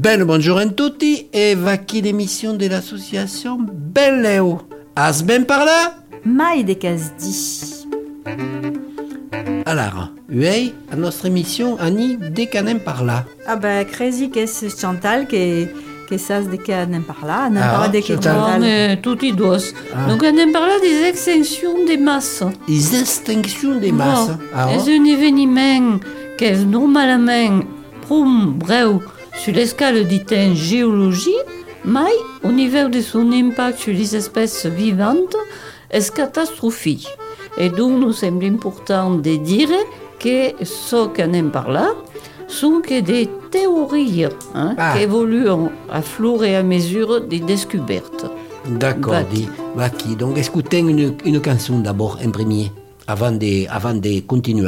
Ben bonjour a tutti e va qui l'émission de l'association Belleo. As ben par là? Mai de Casdi. Alors, uei, a nostra émission Annie de canem par là. Ah ben, crezi qu'est Chantal que sas de canem par là, anem par là de Chantal. Chantal. Mais tout y doit. Donc on aime parler des extinctions des masses. Les extinctions des masses. C'est un événement qui est normalement prom breu sur l'escale dite géologie, mais au niveau de son impact sur les espèces vivantes est catastrophique. Et donc nous semble important de dire que ce qu'on aime par là sont que des théories qui évoluent à fur et à mesure des découvertes. D'accord, dit Vaki. Donc écoutez une chanson d'abord en premier, avant de continuer.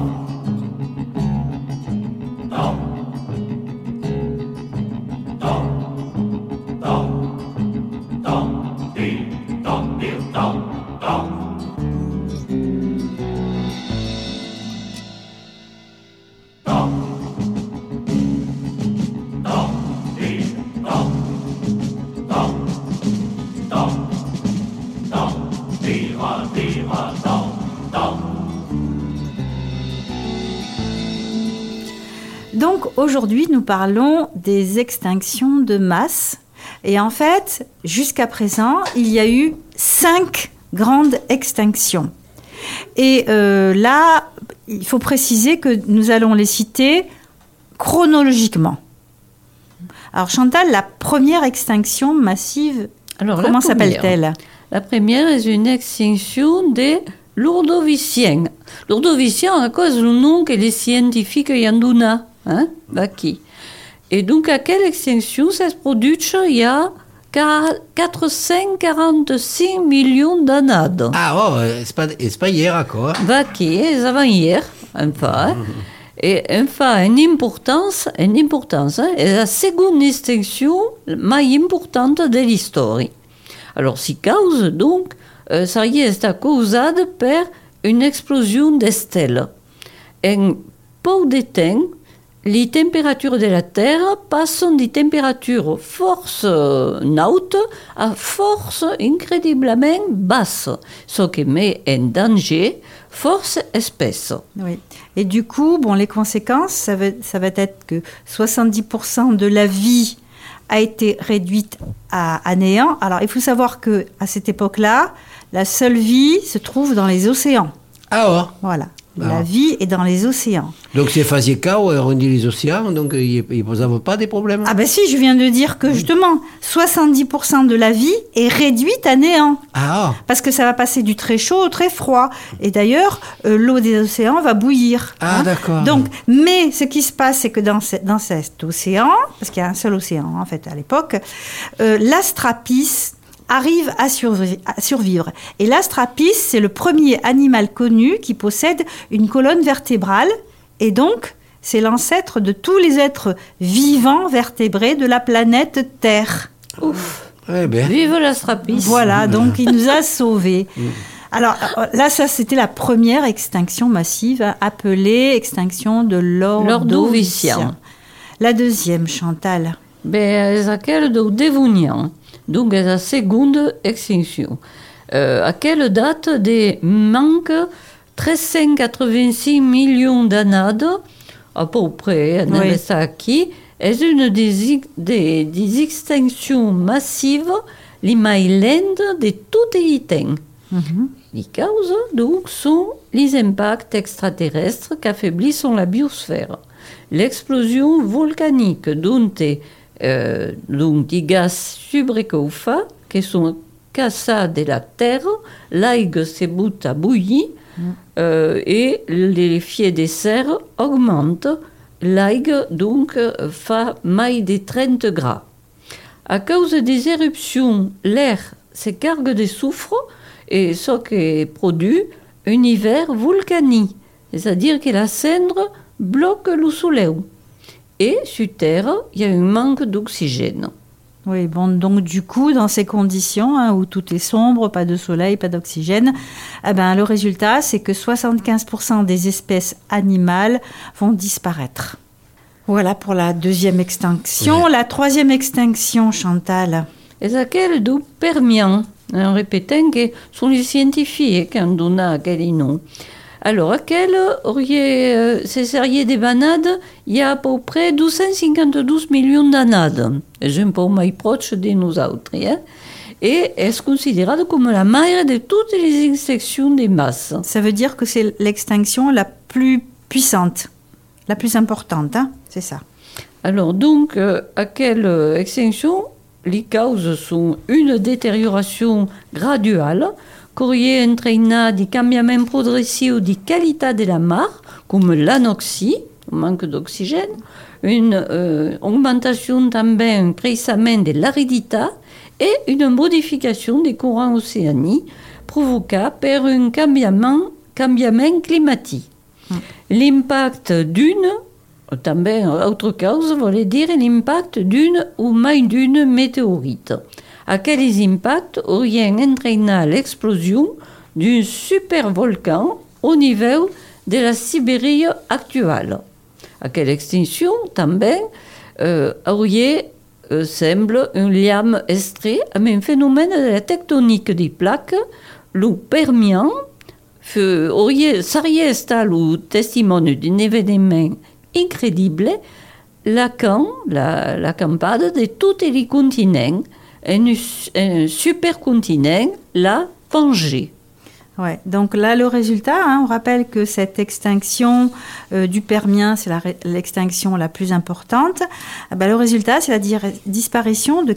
Donc aujourd'hui, nous parlons des extinctions de masse. Et en fait, jusqu'à présent, il y a eu 5 grandes extinctions. Et là, il faut préciser que nous allons les citer chronologiquement. Alors Chantal, la première extinction massive, comment s'appelle-t-elle? La première est une extinction des l'Ordovicien. L'Ordovicien à cause du nom que les scientifiques y ont donné. Vaki. Et donc, à quelle extinction ça se produit il y a 446 millions d'années. Ah, oh, c'est pas hier encore. Vaki, c'est avant hier, enfin. Et enfin, une importance, est la seconde extinction la plus importante de l'histoire. Alors, si cause, donc, ça est causé par une explosion de stelles. En peu de temps, les températures de la Terre passent des températures force hautes à force incroyablement basse, ce qui met en danger force espèces. Oui. Et du coup, les conséquences, ça va être que 70% de la vie a été réduite à néant. Alors, il faut savoir qu'à cette époque-là, la seule vie se trouve dans les océans. Ah oh. Voilà. La vie est dans les océans. Donc, c'est faisait chaos, on dit les océans, donc ils ne posaient pas des problèmes. Ah ben si, je viens de dire que justement, 70% de la vie est réduite à néant. Ah. Parce que ça va passer du très chaud au très froid. Et d'ailleurs, l'eau des océans va bouillir. Ah, d'accord. Donc, mais ce qui se passe, c'est que dans cet océan, parce qu'il y a un seul océan en fait à l'époque, l'astrapis arrive à survivre. Et l'astrapis, c'est le premier animal connu qui possède une colonne vertébrale. Et donc, c'est l'ancêtre de tous les êtres vivants vertébrés de la planète Terre. Ouf. Eh bien. Vive l'astrapis. Voilà, donc il nous a sauvés. Alors là, ça, c'était la première extinction massive, appelée extinction de l'Ordovicien. La deuxième, Chantal. C'est celle du Dévonien. Donc, c'est la seconde extinction. À quelle date des manque 386 millions d'années, à peu près, qui est une des extinctions massives les plus lentes de tous les temps. Les causes, donc, sont les impacts extraterrestres qui affaiblissent la biosphère, l'explosion volcanique donc des gaz subricaufa qui sont cassés de la Terre, l'aigua se bute à bouillir et l'effet des serres augmente. L'aigua donc fait plus de 30 degrés. À cause des éruptions, l'air se cargue de soufre et ce qui produit un hiver volcanique, c'est-à-dire que la cendre bloque le soleil. Et sur Terre, il y a un manque d'oxygène. Oui, donc du coup, dans ces conditions où tout est sombre, pas de soleil, pas d'oxygène, le résultat, c'est que 75% des espèces animales vont disparaître. Voilà pour la deuxième extinction. Oui. La troisième extinction, Chantal. Et aquelle du Permien, en répétant que sont les scientifiques qui ont donné aquel nom. Alors, aquelle aurait cessarié des banades, il y a à peu près 252 millions d'années. C'est un peu plus proche de nous autres. Hein? Et est considérée comme la mère de toutes les extinctions des masses. Ça veut dire que c'est l'extinction la plus puissante, la plus importante, hein, c'est ça. Alors donc, à quelle extinction les causes sont une détérioration graduelle, qui aurait entraîné des changements progressifs de qualité de la mare, comme l'anoxie, le manque d'oxygène, une augmentation también, un créissement de l'aridité et une modification des courants océaniques provoquée par un changement climatique. L'impact d'une, també autre cause, voulait dire l'impact d'une ou mai d'une météorite. Aquells impacts auraient entraîné l'explosion d'un supervolcan au niveau de la Sibérie actuelle. Aquella extinction, també, aurait, semble, un lien estret avec un phénomène de la tectonique des plaques, le Permien, serait le testimone d'un événement incroyable, l'accampade de tous les continents, un supercontinent, la Pangée. Ouais, donc là, le résultat, hein, on rappelle que cette extinction du Permien, c'est l'extinction la plus importante. Le résultat, c'est la disparition de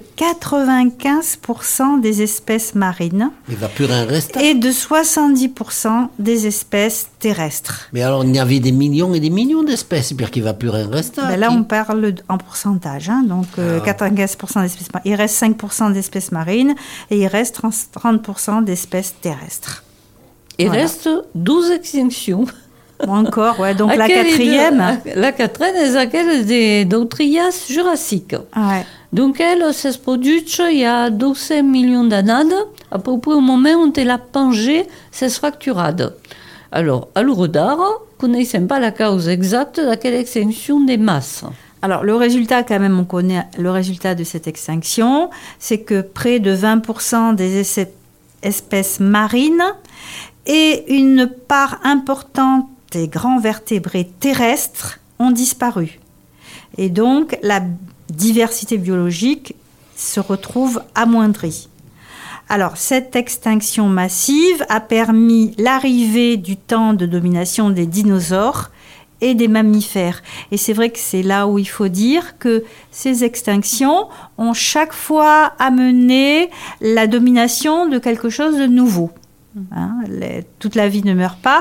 95% des espèces marines. Il ne va plus rien rester. Et de 70% des espèces terrestres. Mais alors, il y avait des millions et des millions d'espèces, puis qu'il ne va plus rien rester. Là, on parle en pourcentage. Hein, donc, 95% d'espèces marines. Il reste 5% d'espèces marines et il reste 30% d'espèces terrestres. Il reste 12 extinctions. Encore, ouais. Donc la quatrième. La quatrième est celle du Trias jurassique. Ouais. Donc elle s'est produite il y a 12 millions d'années, à peu près au moment où la Pangée s'est fracturée. Alors, à l'heure d'art, nous ne connaissons pas la cause exacte de quelle extinction des masses. Alors, le résultat, quand même, on connaît le résultat de cette extinction, c'est que près de 20% des espèces marines et une part importante des grands vertébrés terrestres ont disparu. Et donc, la diversité biologique se retrouve amoindrie. Alors, cette extinction massive a permis l'arrivée du temps de domination des dinosaures et des mammifères. Et c'est vrai que c'est là où il faut dire que ces extinctions ont chaque fois amené la domination de quelque chose de nouveau. Hein, toute la vie ne meurt pas,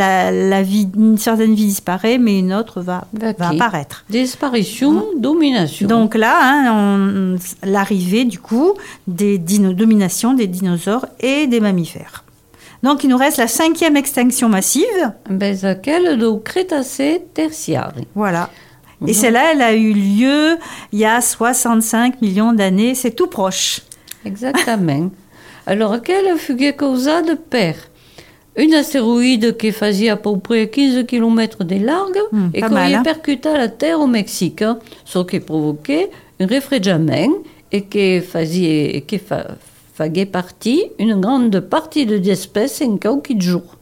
une certaine vie disparaît, mais une autre va apparaître. Disparition, domination. Donc là, l'arrivée du coup des domination des dinosaures et des mammifères. Donc il nous reste la 5e extinction massive. C'est laquelle du Crétacé tertiaire. Voilà. Et celle-là, elle a eu lieu il y a 65 millions d'années, c'est tout proche. Exactement. Alors, quelle fut causée par un astéroïde qui faisait à peu près 15 km de large et qui avait percuté la Terre au Mexique, ce qui provoquait un réfrigération et qui faisait partie, une grande partie des espèces en quelques jours.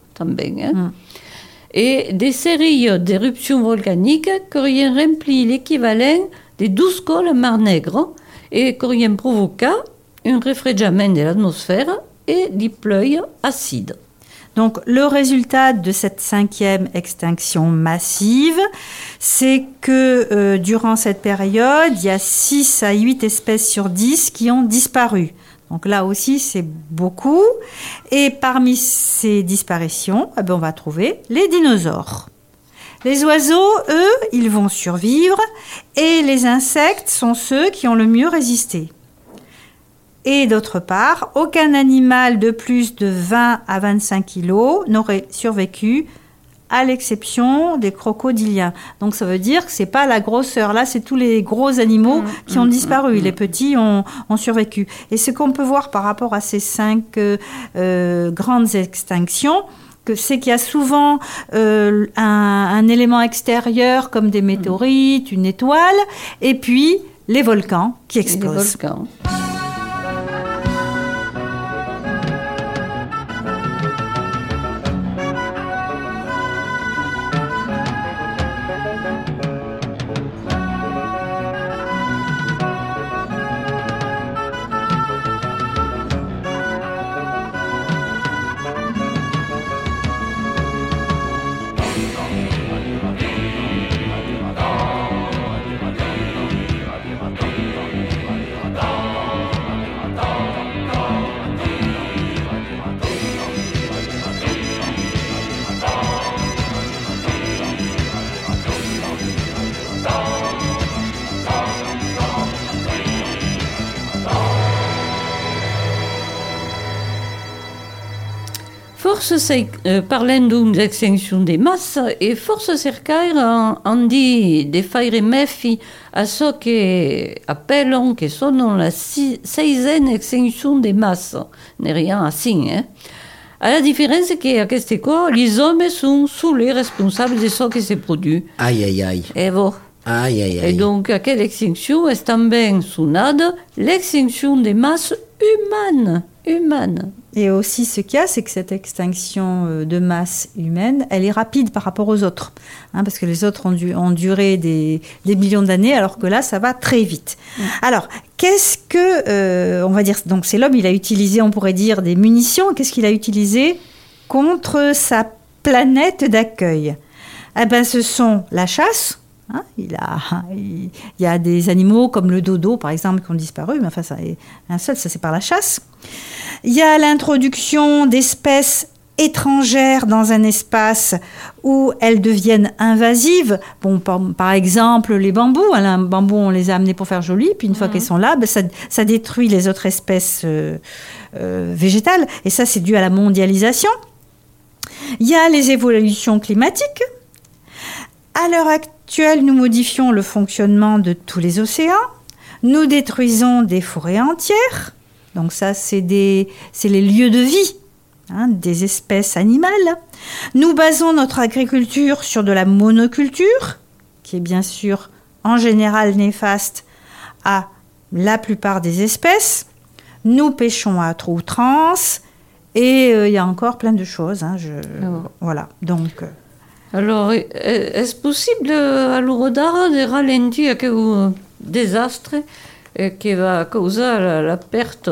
Et des séries d'éruptions volcaniques qui auraient rempli l'équivalent de 12 cols Mar Nègre et qui auraient provoqué un réfrigération de l'atmosphère et des pluies acides. Donc, le résultat de cette 5e extinction massive, c'est que durant cette période, il y a 6 à 8 espèces sur 10 qui ont disparu. Donc là aussi, c'est beaucoup. Et parmi ces disparitions, on va trouver les dinosaures. Les oiseaux, eux, ils vont survivre et les insectes sont ceux qui ont le mieux résisté. Et d'autre part, aucun animal de plus de 20 à 25 kilos n'aurait survécu, à l'exception des crocodiliens. Donc ça veut dire que c'est pas la grosseur. Là, c'est tous les gros animaux qui ont disparu. Les petits ont survécu. Et ce qu'on peut voir par rapport à ces 5 grandes extinctions, c'est qu'il y a souvent un élément extérieur comme des météorites, une étoile, et puis les volcans qui explosent. Les volcans. Parlant d'extinction des masses, et forse cercaire en dit de faire mefi a ce que appellent que sono la seizième extinction des masses. N'est rien ainsi, hein? À la différence qu'à questo cas, les hommes sont sous les responsables de ce qui se produit. Aïe, aïe, aïe. Et bon. Aïe, aïe, aïe. Et donc, à quelle extinction est também sonada l'extinction des masses humaines. Et aussi, ce qu'il y a, c'est que cette extinction de masse humaine, elle est rapide par rapport aux autres. Hein, parce que les autres ont duré des millions d'années, alors que là, ça va très vite. Alors, qu'est-ce que, on va dire, donc c'est l'homme, il a utilisé, on pourrait dire, des munitions. Qu'est-ce qu'il a utilisé contre sa planète d'accueil? Eh bien, ce sont la chasse. Hein, il y a des animaux comme le dodo, par exemple, qui ont disparu, mais enfin, ça c'est par la chasse. Il y a l'introduction d'espèces étrangères dans un espace où elles deviennent invasives. Bon, par exemple, les bambous. Les bambous, on les a amenés pour faire joli, puis une fois qu'elles sont là, ça détruit les autres espèces végétales. Et ça, c'est dû à la mondialisation. Il y a les évolutions climatiques. À l'heure actuelle, nous modifions le fonctionnement de tous les océans. Nous détruisons des forêts entières. Donc ça, c'est les lieux de vie, hein, des espèces animales. Nous basons notre agriculture sur de la monoculture, qui est bien sûr en général néfaste à la plupart des espèces. Nous pêchons à outrance et il y a encore plein de choses. Hein, voilà, donc... Alors, est-ce possible à l'Urodara de ralentir quelques désastres qui va causer la perte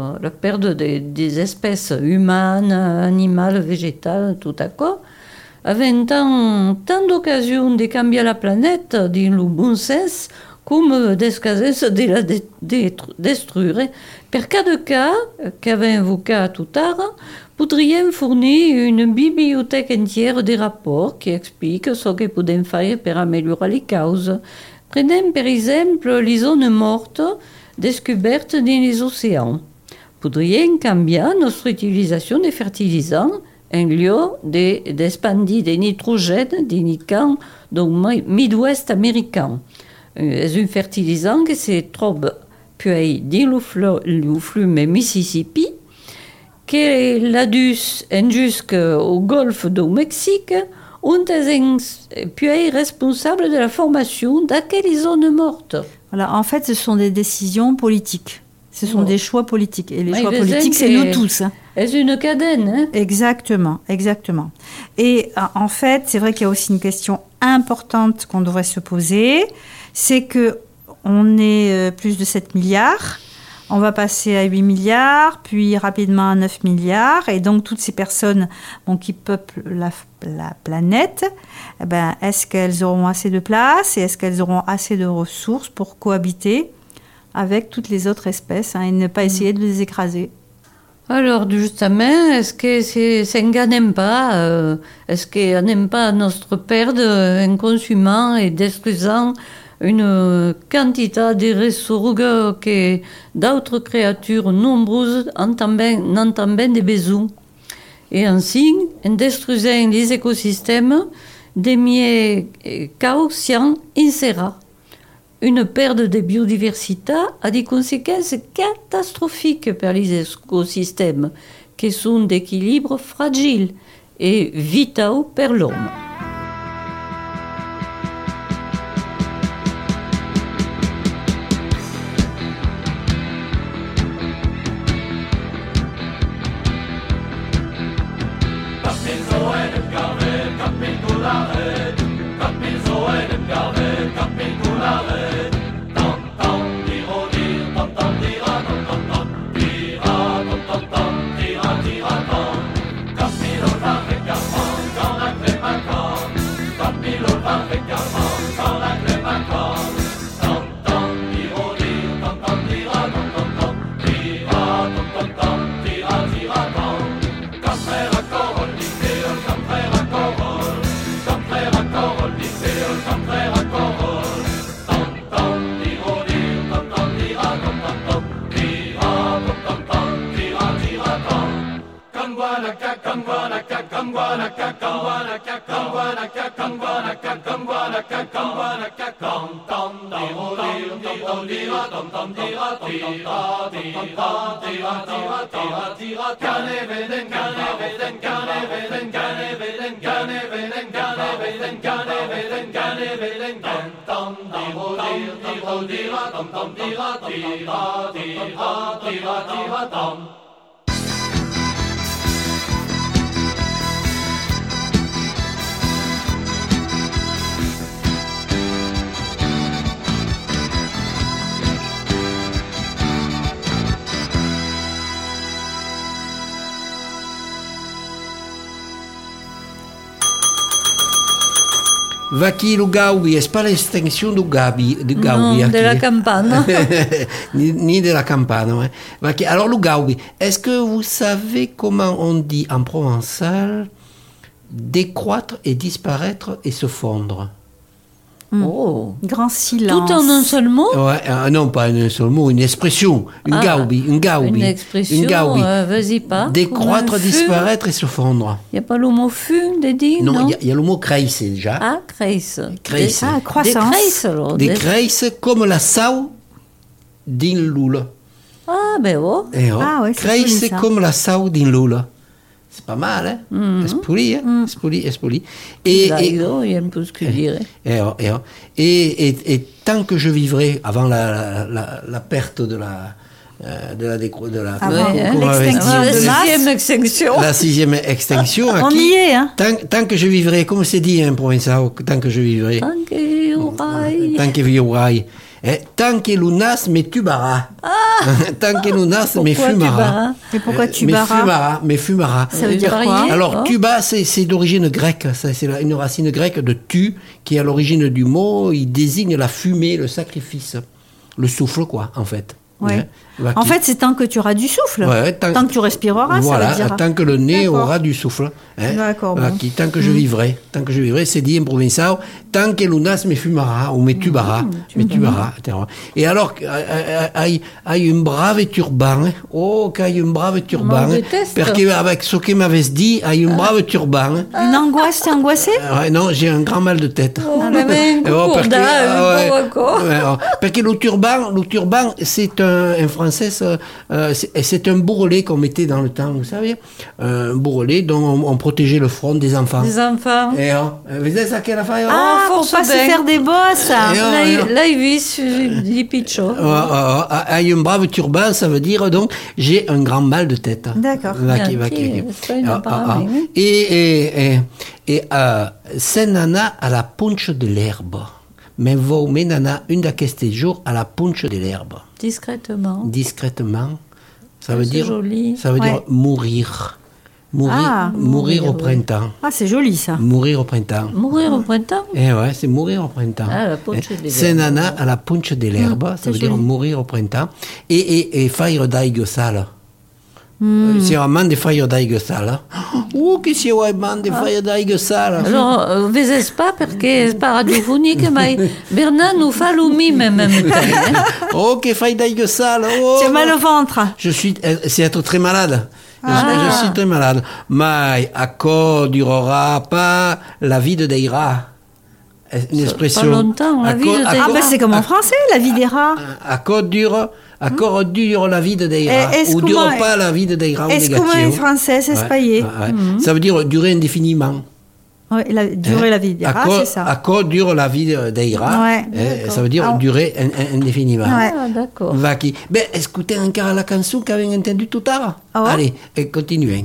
des espèces humaines, animales, végétales, tout à coup, avec tant d'occasions de changer la planète dans le bon sens, comme d'escaser de la détruire. Per cas de cas, qu'avait invoqué tout à l'heure, pourrions fournir une bibliothèque entière de rapports qui expliquent ce que podem faire pour améliorer les causes. Prenons par exemple les zones mortes découvertes dans les océans. Pourrions changer notre utilisation des fertilisants en lieu d'expandir des nitrogènes dans les camps du Midwest américain. C'est un fertilisant qui se trouve puis dans le fleuve Mississippi, qui l'a dû jusqu'au golfe du Mexique, on est puis responsable de la formation d'aquelles zones mortes. Voilà, en fait, ce sont des décisions politiques. Ce sont des choix politiques. Et les choix politiques, c'est nous tous. Hein. C'est une cadenne. Hein? Exactement. Et en fait, c'est vrai qu'il y a aussi une question importante qu'on devrait se poser. C'est qu'on est plus de 7 milliards. On va passer à 8 milliards, puis rapidement à 9 milliards. Et donc, toutes ces personnes qui peuplent la planète, est-ce qu'elles auront assez de place et est-ce qu'elles auront assez de ressources pour cohabiter avec toutes les autres espèces et ne pas essayer de les écraser? Alors, justement, est-ce que c'est un n'aime pas est-ce qu'on n'aime pas notre perdre en consumant et détruisant une quantité de ressources que d'autres créatures nombreuses n'entendent des besoins. Et ainsi, en détruisant les écosystèmes, des milliers conscients insérera. Une perte de biodiversité a des conséquences catastrophiques pour les écosystèmes, qui sont d'équilibre fragile et vitau per l'homme. Vaki lo Gaudi, est pas l'extinction du Gabi, Non, de la campane. ni de la campane. Ouais. Vaki, alors le Gaudi, est-ce que vous savez comment on dit en provençal décroître et disparaître et se fondre? Oh. Grand silence. Tout en un seul mot? Ouais, non, pas un seul mot, une expression, une Gaudi. Une expression, vas-y pas. Décroître, disparaître et se fondre. Il n'y a pas le mot fût, dédié? Non, il y a le mot creisse déjà. Ah, creisse. Creisse. Ah, croissance. Des creisses, alors. Des creisses comme la sau din lula. Ah, ben oh. Eh oh. Ah ouais, c'est Creisse joli, ça. comme la sau din lula. C'est pas mal, hein? C'est poli, hein? C'est poli. Et, Là, il y a un peu ce que je dirais. Et tant que je vivrai, avant la perte de la décro... de la... Avant comment on avait dit l'extinction La de masse. sixième extinction. La sixième extinction. On y est, hein? Tant que je vivrai, comme c'est dit, hein, provençal, tant que je vivrai. Tant Tant que vivrai. Tant que lunas me tubara. Tant que lunas me fumara. Et pourquoi tu Me barras? fumara. Ça veut dire Varié. quoi? Alors, tuba, c'est d'origine grecque. Ça, c'est une racine grecque de tu, qui est à l'origine du mot. Il désigne la fumée, le sacrifice. Le souffle, quoi, en fait. Ouais. Hein, En fait, c'est tant que tu auras du souffle. Ouais, tant que tu respireras, voilà, ça veut dire. tant que le nez D'accord. aura du souffle. Hein. D'accord, Voilà, bon. tant que je vivrai, c'est dit en provençal, tant que lunas me fumara ou me tubara, etc. Et alors, aïe un brave turban, qu'aille un brave turban, déteste. parce qu'avec ce qu'il m'avait dit, aïe un brave turban. Une angoisse, t'es angoissé? Ouais, non, j'ai un grand mal de tête. On avait un Parce que, coup parce que le turban, c'est un français, c'est un bourrelet qu'on mettait dans le temps, vous savez, un bourrelet dont on protégeait le front des enfants. Des enfants. Et vous savez ça qu'elle a fait? Ah, pour force pas se bien. faire des bosses. Là, il vit di piccio. Aïe un brave turban, ça veut dire donc j'ai un grand mal de tête. D'accord. C'est une appareil, oui. Et c'est nana à la punche de l'herbe. Mais vous menana une d'aquestes jours à la punche de l'herbe. Discrètement. Discrètement. Ça veut C'est dire, joli. ça veut Ouais. dire mourir. Mourir au printemps. Ah, c'est joli, ça. Mourir au printemps. Mourir au printemps. Eh ouais, c'est mourir au printemps. Ah, la punche de l'herbe. C'est nana à la punche de l'herbe, ça veut dire mourir au printemps. Et faire d'aigre sale. C'est vraiment des feuilles d'aigre sale. Oh, qu'est-ce qu'il y a vraiment des feuilles d'aigre sale? Alors, vezes pas perché è radiofonique, ma Bernard nous fa l'oumi en même temps. Oh, que feuilles d'aigre sale. Oh, Tu as mal au ventre. C'est être très malade. Je suis très malade. Mais à quoi durera pas la vie de Deira? une expression. Pas longtemps, la vie de tes Ah, ben c'est comme en français, la vie des rats. À quoi dure la vie des rats, ou dure pas la vie des rats, est-ce que en français, c'est espaillé. Ça veut dire durer indéfiniment. Oui, durer la vie des rats, c'est ça. À quoi dure la vie des rats, ça veut dire durer indéfiniment. Ouais. Ah, d'accord. Vaki. Ben, écoutez encore la chanson qu'avait entendu tout à l'heure. Oh. Allez, et continuez.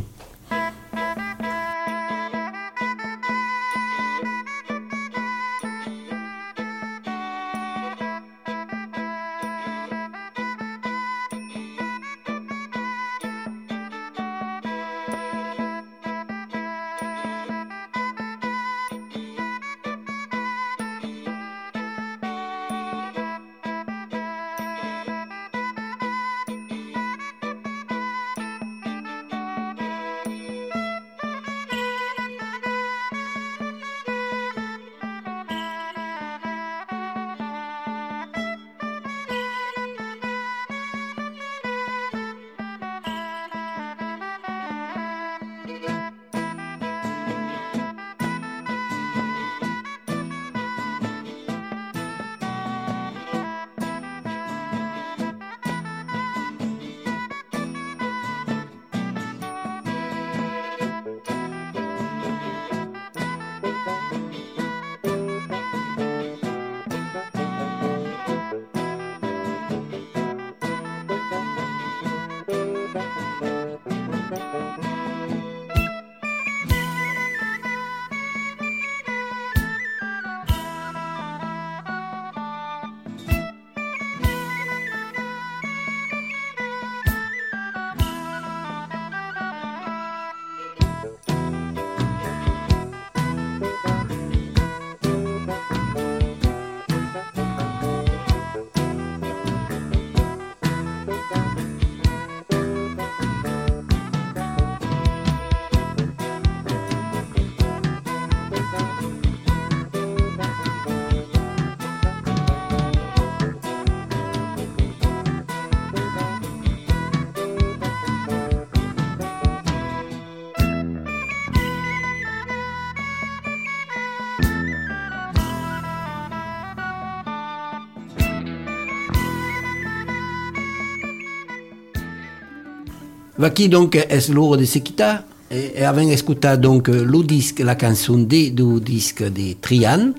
Vaki donc es l'ora de Sequita e avem escutat donc lo disc, la canzone du disc de Trian,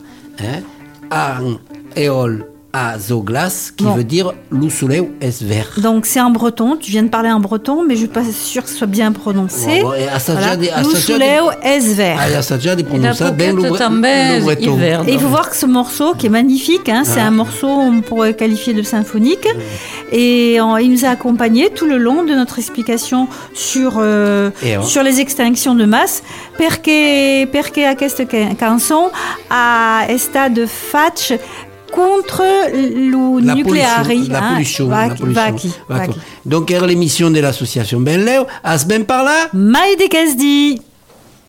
en eol à Zoglas, qui veut dire le soleil est vert. Donc c'est en breton, tu viens de parler en breton, mais je ne suis pas sûre que ce soit bien prononcé. Le soleil est vert. Ça déjà de prononcer bien le breton. Et il faut voir que ce morceau, qui est magnifique, c'est un morceau, on pourrait qualifier de symphonique, et il nous a accompagnés tout le long de notre explication sur les extinctions de masse, perché aquesta cançon a estat faig contre le nucléaire. La pollution. Donc, era l'émission de l'association Benleu. As ben par là? Mai de Casdi.